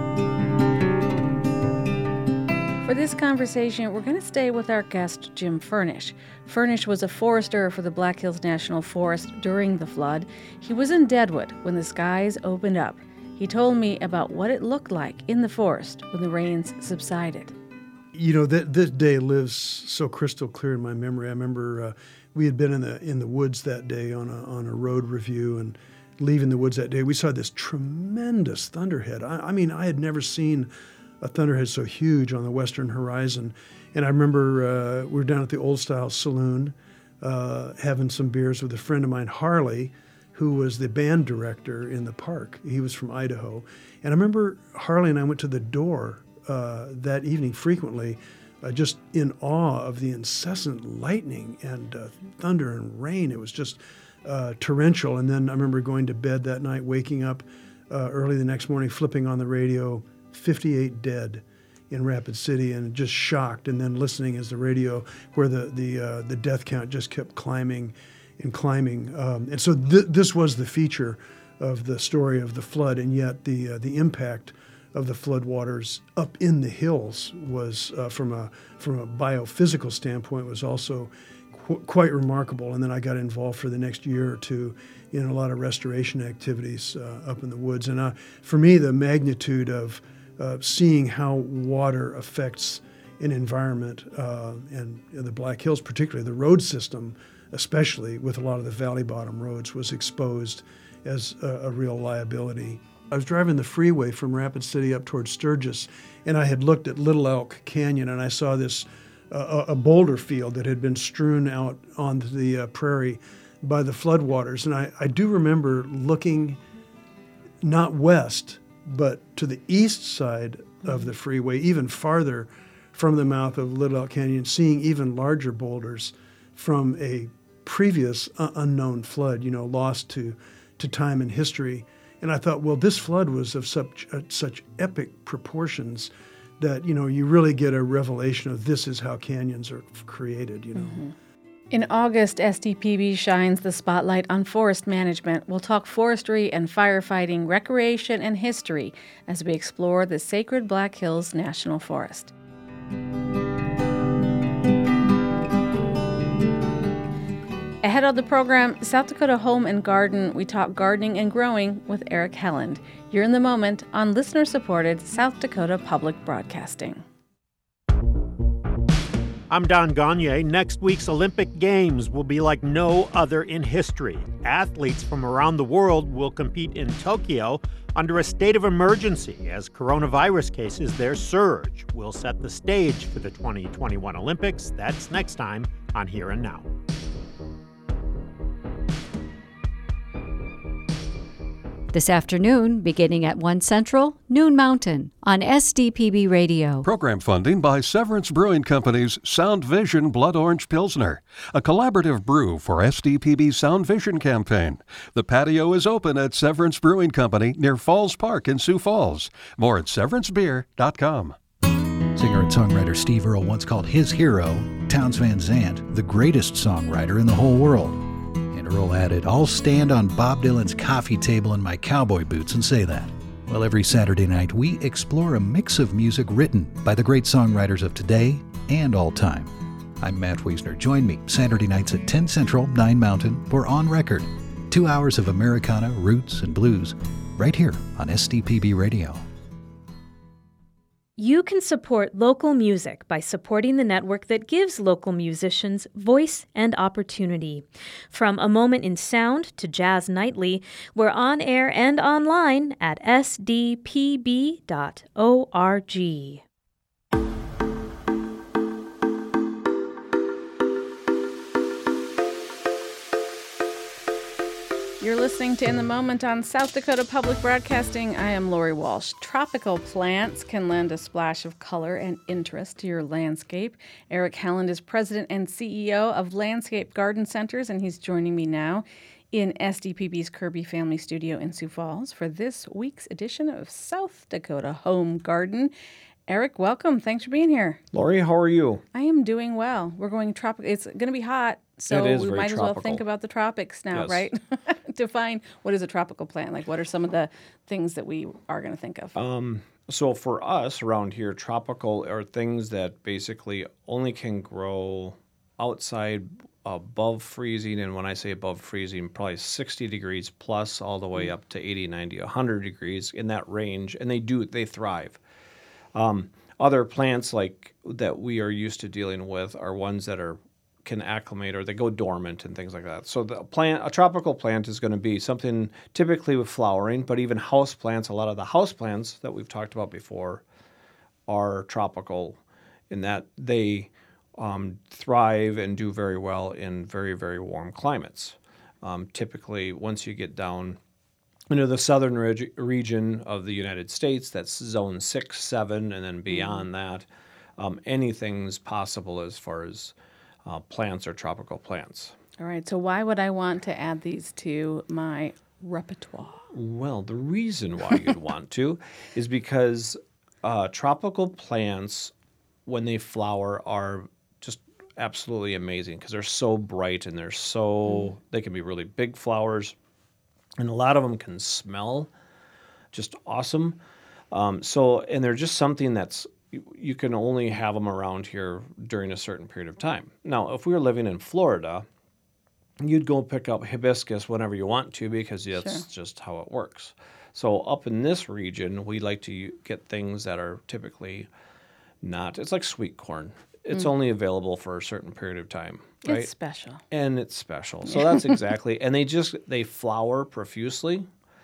For this conversation, we're going to stay with our guest, Jim Furnish. Furnish was a forester for the Black Hills National Forest during the flood. He was in Deadwood when the skies opened up. He told me about what it looked like in the forest when the rains subsided. You know, that this day lives so crystal clear in my memory. I remember uh, we had been in the in the woods that day on a on a road review, and leaving the woods that day, we saw this tremendous thunderhead. I, I mean, I had never seen a thunderhead so huge on the western horizon. And I remember uh, we were down at the Old Style Saloon uh, having some beers with a friend of mine, Harley, who was the band director in the park. He was from Idaho. And I remember Harley and I went to the door uh, that evening frequently, uh, just in awe of the incessant lightning and uh, thunder and rain. It was just uh, torrential. And then I remember going to bed that night, waking up uh, early the next morning, flipping on the radio, fifty-eight dead in Rapid City, and just shocked, and then listening as the radio, where the the uh, the death count just kept climbing and climbing. Um, and so th- this was the feature of the story of the flood, and yet the uh, the impact of the flood waters up in the hills was, uh, from a from a biophysical standpoint, was also qu- quite remarkable. And then I got involved for the next year or two in a lot of restoration activities uh, up in the woods. And uh, for me, the magnitude of Uh, seeing how water affects an environment uh, and in the Black Hills, particularly the road system, especially with a lot of the valley bottom roads, was exposed as a, a real liability. I was driving the freeway from Rapid City up towards Sturgis, and I had looked at Little Elk Canyon, and I saw this uh, a boulder field that had been strewn out on the uh, prairie by the floodwaters. And I, I do remember looking not west, but to the east side of the freeway, even farther from the mouth of Little Elk Canyon, seeing even larger boulders from a previous uh, unknown flood, you know, lost to, to time and history. And I thought, well, this flood was of such uh, such epic proportions that, you know, you really get a revelation of this is how canyons are created, you know. Mm-hmm. In August, S D P B shines the spotlight on forest management. We'll talk forestry and firefighting, recreation, and history as we explore the sacred Black Hills National Forest. Ahead of the program, South Dakota Home and Garden, we talk gardening and growing with Eric Helland. You're in the moment on listener-supported South Dakota Public Broadcasting. I'm Don Gagne. Next week's Olympic Games will be like no other in history. Athletes from around the world will compete in Tokyo under a state of emergency as coronavirus cases there surge. We'll set the stage for the twenty twenty-one Olympics. That's next time on Here and Now. This afternoon, beginning at one Central, noon Mountain, on S D P B Radio. Program funding by Severance Brewing Company's Sound Vision Blood Orange Pilsner, a collaborative brew for S D P B's Sound Vision campaign. The patio is open at Severance Brewing Company near Falls Park in Sioux Falls. More at severance beer dot com. Singer and songwriter Steve Earle once called his hero, Townes Van Zandt, the greatest songwriter in the whole world. Earl added, I'll stand on Bob Dylan's coffee table in my cowboy boots and say that. Well, every Saturday night, we explore a mix of music written by the great songwriters of today and all time. I'm Matt Wiesner. Join me Saturday nights at ten Central, nine Mountain for On Record. Two hours of Americana, roots, and blues right here on S D P B Radio. You can support local music by supporting the network that gives local musicians voice and opportunity. From A Moment in Sound to Jazz Nightly, we're on air and online at s d p b dot org. You're listening to In the Moment on South Dakota Public Broadcasting. I am Lori Walsh. Tropical plants can lend a splash of color and interest to your landscape. Eric Helland is president and C E O of Landscape Garden Centers, and he's joining me now in S D P B's Kirby Family Studio in Sioux Falls for this week's edition of South Dakota Home Garden. Eric, welcome. Thanks for being here. Lori, how are you? I am doing well. We're going tropical. It's going to be hot, so It is we very might as tropical. well think about the tropics now, Yes. right? Define what is a tropical plant. Like, what are some of the things that we are going to think of? Um, so for us around here, tropical are things that basically only can grow outside above freezing. And when I say above freezing, probably sixty degrees plus all the way up to eighty, ninety, one hundred degrees in that range. And they do, they thrive. Um, other plants like that we are used to dealing with are ones that are can acclimate or they go dormant and things like that. So the plant, a tropical plant is going to be something typically with flowering, but even house plants, a lot of the house plants that we've talked about before are tropical in that they um, thrive and do very well in very, very warm climates. Um, typically, once you get down into the southern reg- region of the United States, that's zone six, seven, and then beyond that, um, anything's possible as far as uh, plants or tropical plants. All right, so why would I want to add these to my repertoire? Well, the reason why you'd want to is because uh, tropical plants, when they flower, are just absolutely amazing because they're so bright and they're so, mm. they can be really big flowers. And a lot of them can smell just awesome. Um, so, and they're just something that's, you, you can only have them around here during a certain period of time. Now, if we were living in Florida, you'd go pick up hibiscus whenever you want to because that's Sure. just how it works. So up in this region, we like to get things that are typically not, it's like sweet corn. It's Mm. only available for a certain period of time, right? It's special. And it's special. So that's exactly, and they just, they flower profusely.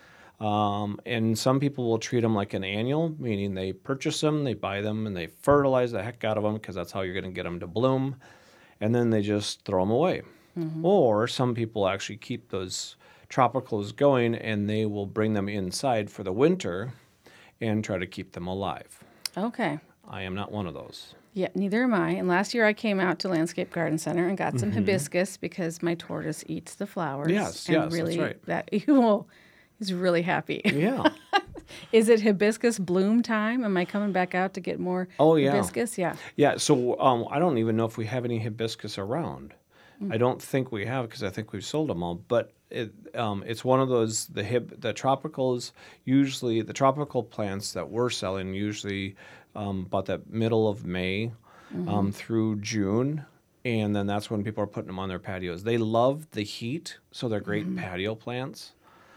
Um, and some people will treat them like an annual, meaning they purchase them, they buy them, and they fertilize the heck out of them because that's how you're going to get them to bloom. And then they just throw them away. Mhm. Or some people actually keep those tropicals going and they will bring them inside for the winter and try to keep them alive. Okay. I am not one of those. Yeah, neither am I. And last year I came out to Landscape Garden Center and got some Mhm. hibiscus because my tortoise eats the flowers. Yes, and yes, that's really, right. That will, he's really happy. Yeah. Is it hibiscus bloom time? Am I coming back out to get more Oh, yeah. hibiscus? Yeah. Yeah, so um, I don't even know if we have any hibiscus around. Mm. I don't think we have because I think we've sold them all. But it, um, it's one of those, the hib, the tropicals, usually, the tropical plants that we're selling usually um, about the middle of May Mhm. um, through June. And then that's when people are putting them on their patios. They love the heat, so they're great Mhm. patio plants.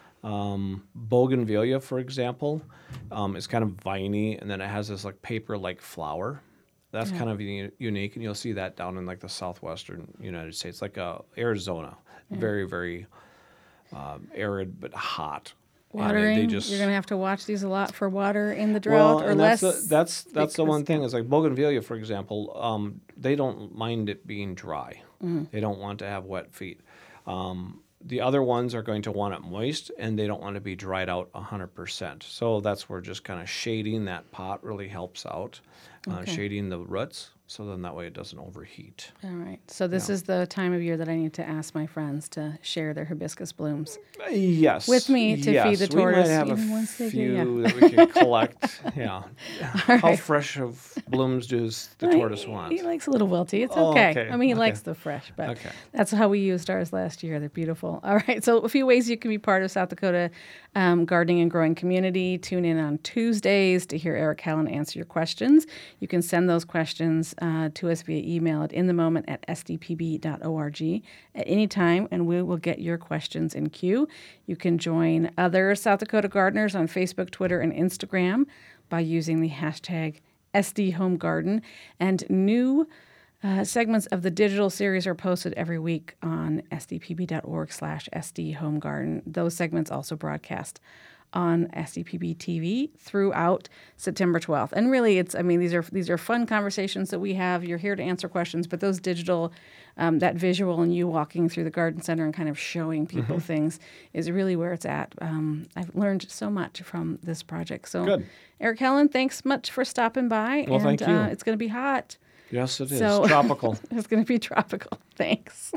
Um, bougainvillea, for example, um, is kind of viney, and then it has this like paper-like flower. That's Yeah. kind of u- unique, and you'll see that down in like the southwestern United States, like uh, Arizona. Yeah. Very, very um, arid but hot. And they- Watering, they just you're going to have to watch these a lot for water in the drought well, or and less. that's the, that's that's the one because- thing is like bougainvillea, for example. Um, they don't mind it being dry. Mhm. They don't want to have wet feet. Um, the other ones are going to want it moist, and they don't want to be dried out one hundred percent. So that's where just kind of shading that pot really helps out, uh, Okay. shading the roots, so then that way it doesn't overheat. All right. So this Yeah. is the time of year that I need to ask my friends to share their hibiscus blooms Yes. with me to yes. feed the We might tortoise. have even a once they do, few yeah. that we can collect. Yeah. All How right. fresh of blooms does the Well, tortoise he- want? He likes a little wilty. It's Oh, okay. okay, I mean, he okay. likes the fresh, but Okay. that's how we used ours last year. They're beautiful. All right. So a few ways you can be part of South Dakota um, gardening and growing community. Tune in on Tuesdays to hear Eric Helland answer your questions. You can send those questions uh, to us via email at inthemoment at s d p b dot org at any time, and we will get your questions in queue. You can join other South Dakota gardeners on Facebook, Twitter, and Instagram by using the hashtag S D Home Garden, and new uh, segments of the digital series are posted every week on sdpb.org slash SD Home Garden. Those segments also broadcast on S D P B T V throughout September twelfth. And really, it's, I mean, these are these are fun conversations that we have. You're here to answer questions, but those digital, um, that visual and you walking through the garden center and kind of showing people mm-hmm. things is really where it's at. Um, I've learned so much from this project. So, Good. Eric Helen, thanks much for stopping by. Well, and, thank you. Uh, it's going to be hot. Yes, it is. So, tropical. It's going to be tropical. Thanks.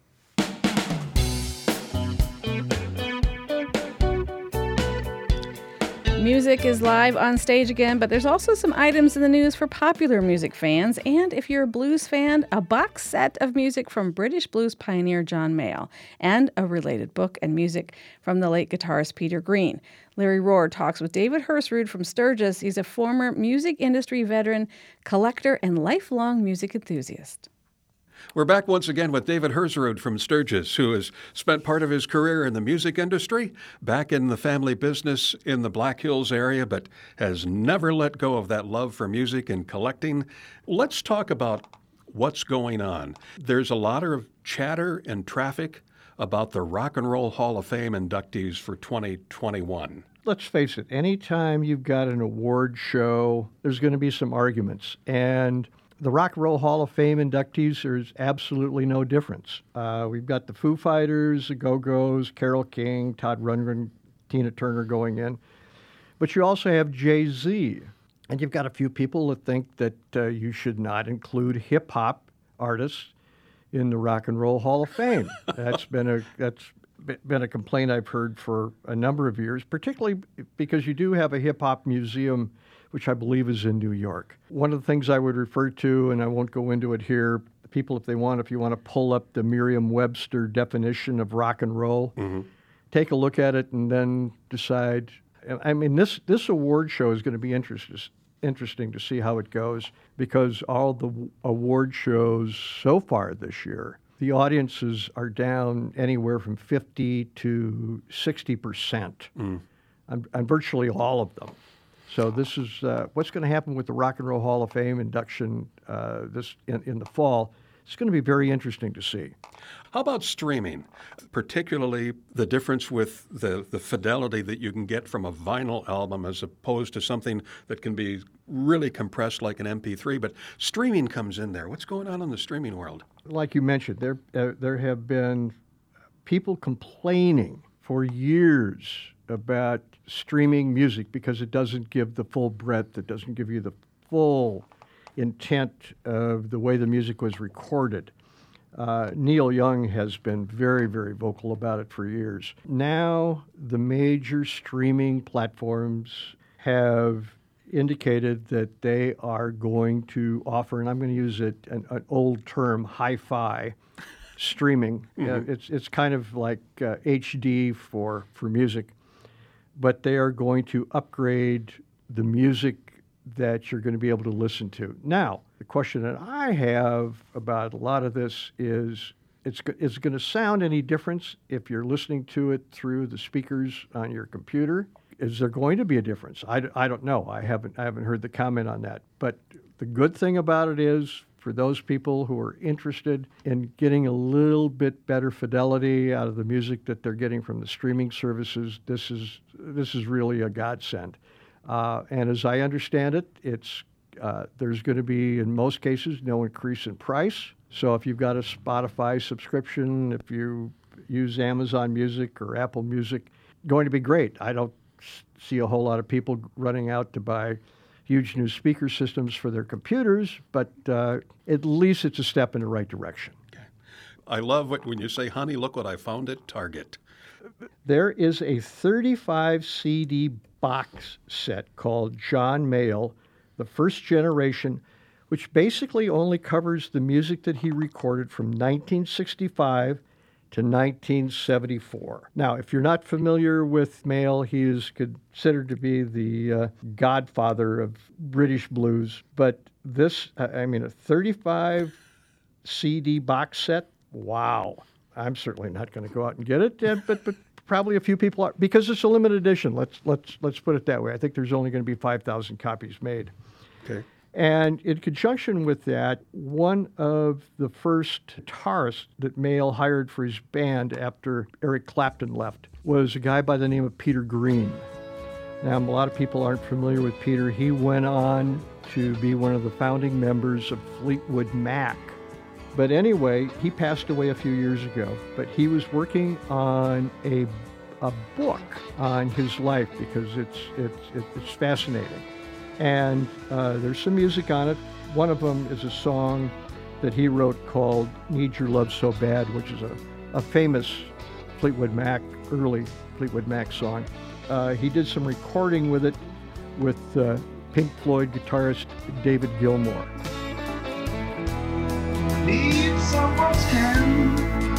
Music is live on stage again, but there's also some items in the news for popular music fans. And if you're a blues fan, a box set of music from British blues pioneer John Mayall, and a related book and music from the late guitarist Peter Green. Larry Rohr talks with David Hersrud from Sturgis. He's a former music industry veteran, collector, and lifelong music enthusiast. We're back once again with David Hersrud from Sturgis, who has spent part of his career in the music industry, back in the family business in the Black Hills area, but has never let go of that love for music and collecting. Let's talk about what's going on. There's a lot of chatter and traffic about the Rock and Roll Hall of Fame inductees for twenty twenty-one. Let's face it, anytime you've got an award show, there's going to be some arguments. And the Rock and Roll Hall of Fame inductees, there's absolutely no difference. Uh, we've got the Foo Fighters, the Go-Go's, Carole King, Todd Rundgren, Tina Turner going in. But you also have Jay-Z. And you've got a few people that think that uh, you should not include hip-hop artists in the Rock and Roll Hall of Fame. That's been a that's been a complaint I've heard for a number of years, particularly because you do have a hip-hop museum, which I believe is in New York. One of the things I would refer to, and I won't go into it here, people, if they want, if you want to pull up the Merriam-Webster definition of rock and roll, mm-hmm. take a look at it and then decide. I mean, this, this award show is going to be interesting, interesting to see how it goes, because all the award shows so far this year, the audiences are down anywhere from fifty to sixty percent mm. on, on virtually all of them. So this is uh, what's going to happen with the Rock and Roll Hall of Fame induction uh, this in, in the fall. It's going to be very interesting to see. How about streaming, particularly the difference with the, the fidelity that you can get from a vinyl album as opposed to something that can be really compressed like an M P three, but streaming comes in there. What's going on in the streaming world? Like you mentioned, there uh, there have been people complaining for years about streaming music because it doesn't give the full breadth, it doesn't give you the full intent of the way the music was recorded. Uh, Neil Young has been very, very vocal about it for years. Now the major streaming platforms have indicated that they are going to offer, and I'm going to use it an, an old term, hi-fi streaming. Mm-hmm. Uh, it's it's kind of like uh, H D for, for music. But they are going to upgrade the music that you're going to be able to listen to. Now, the question that I have about a lot of this is, it's, is it going to sound any different if you're listening to it through the speakers on your computer? Is there going to be a difference? I, I don't know. I haven't, I haven't heard the comment on that. But the good thing about it is, for those people who are interested in getting a little bit better fidelity out of the music that they're getting from the streaming services, this is this is really a godsend. Uh, and as I understand it, it's uh, there's going to be, in most cases, no increase in price. So if you've got a Spotify subscription, if you use Amazon Music or Apple Music, going to be great. I don't see a whole lot of people running out to buy huge new speaker systems for their computers, but uh, at least it's a step in the right direction. Okay. I love it when you say, honey, look what I found at Target. There is a thirty-five C D box set called John Mayall, the first generation, which basically only covers the music that he recorded from nineteen sixty-five to nineteen seventy-four. Now, if you're not familiar with Mayall, he is considered to be the uh, godfather of British blues. But this, uh, I mean, a thirty-five C D box set, wow. I'm certainly not going to go out and get it, uh, but but probably a few people are, because it's a limited edition. Let's let's let's put it that way. I think there's only going to be five thousand copies made. Okay. And in conjunction with that, one of the first guitarists that Mayall hired for his band after Eric Clapton left was a guy by the name of Peter Green. Now, a lot of people aren't familiar with Peter. He went on to be one of the founding members of Fleetwood Mac. But anyway, he passed away a few years ago, but he was working on a, a book on his life because it's, it's, it's fascinating. And uh, there's some music on it. One of them is a song that he wrote called Need Your Love So Bad, which is a, a famous Fleetwood Mac, early Fleetwood Mac song. Uh, he did some recording with it with uh, Pink Floyd guitarist David Gilmour. Need someone's hand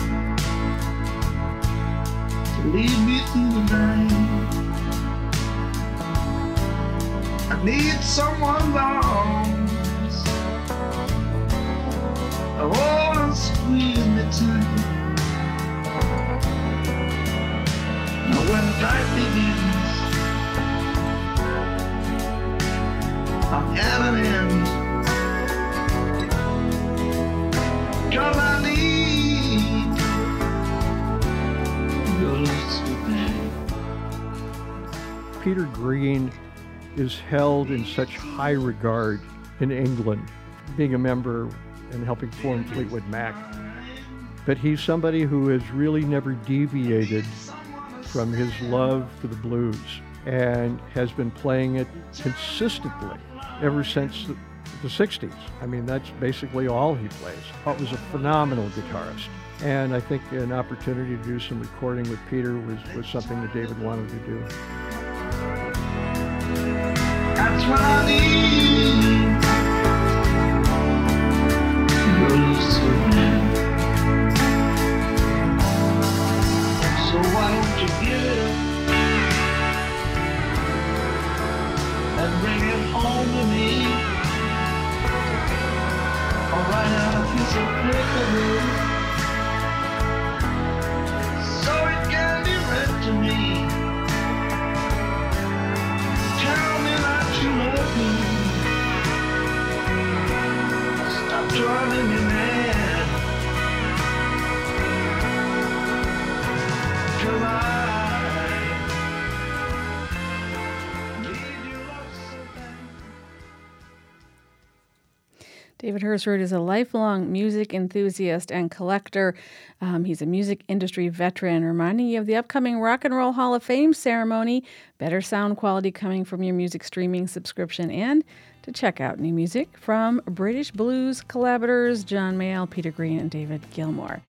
to lead me through the night. I need someone's arms to hold and squeeze me tight. Now when the night begins, I'm at an end. 'Cause I need your love so bad. Peter Green is held in such high regard in England, being a member and helping form Fleetwood Mac. But he's somebody who has really never deviated from his love for the blues and has been playing it consistently ever since the, the sixties. I mean, that's basically all he plays. He was a phenomenal guitarist. And I think an opportunity to do some recording with Peter was, was something that David wanted to do. That's what I need. Your love so bad. So why don't you get it and bring it home to me? Or write out a piece of paper so it can be read to me. Tell me that you love me. Stop driving me mad. 'Cause I need your love so bad. David Hersrud is a lifelong music enthusiast and collector. Um, he's a music industry veteran, reminding you of the upcoming Rock and Roll Hall of Fame ceremony, better sound quality coming from your music streaming subscription, and to check out new music from British blues collaborators John Mayall, Peter Green, and David Gilmour.